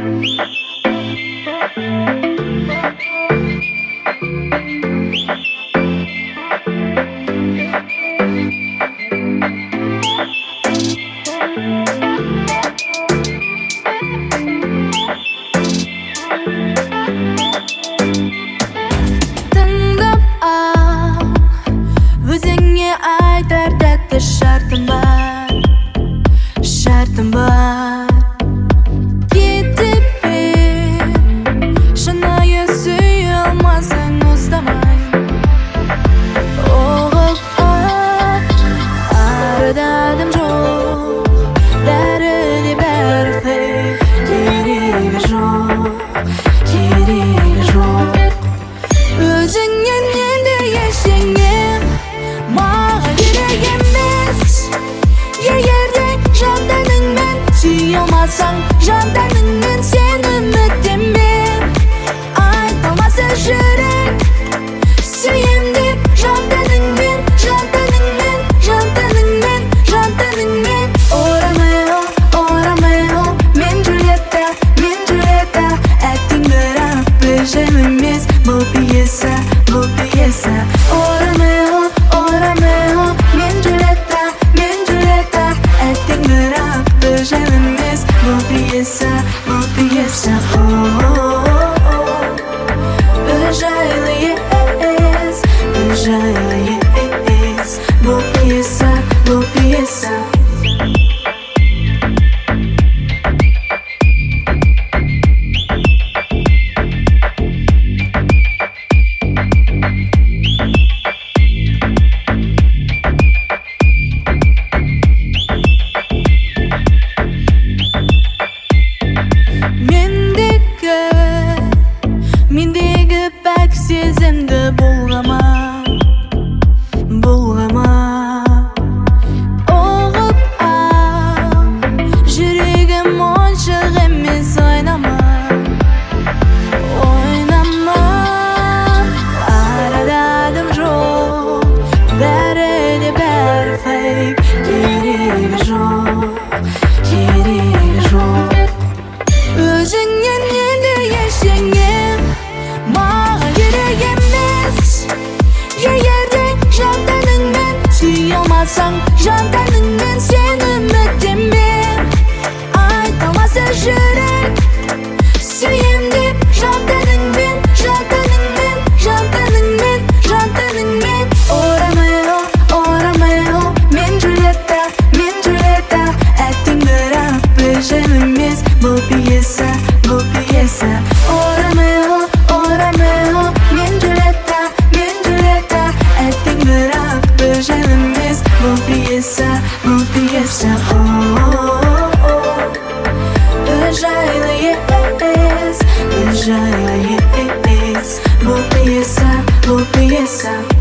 Şartım var Gidip bir şanaya suyulmasın ustamay Oğul aradım çok Derdi berfey Keregi жоқ Өзіңнен енді ештеңе маған керек емес Егерде жанданыңмен сүйе алмасаң жанданыңмен сен үміттенме Айтылмаса жүрек сүйем деп жанданыңмен Орамео мен Джульетта әттең бірақ бөжем емес бұл пьеса Орамео мен Джульетта әттең бірақ бөжем емес бұл пьеса Бөжайлы ес бұл пьеса Мендегі пәк сезімді бұлғама Оғып жүрегім оншық емес ойнама Арададым жоқ бәрі де бәрі фейк Керегі жоқ Өзіңнен енді ештеңе маған керек емес Егерде жанданыңмен сүйе алмасаң жанданыңмен сен үміттенме Айтылмаса жүрек сүйем деп жанданыңмен Орамео мен Джульетта әттең бірақ бөжем емес бұл пьеса Орамео мен Джульетта әттең бірақ бөжем емес бұл пьеса Бөжайлы ес бұл пьеса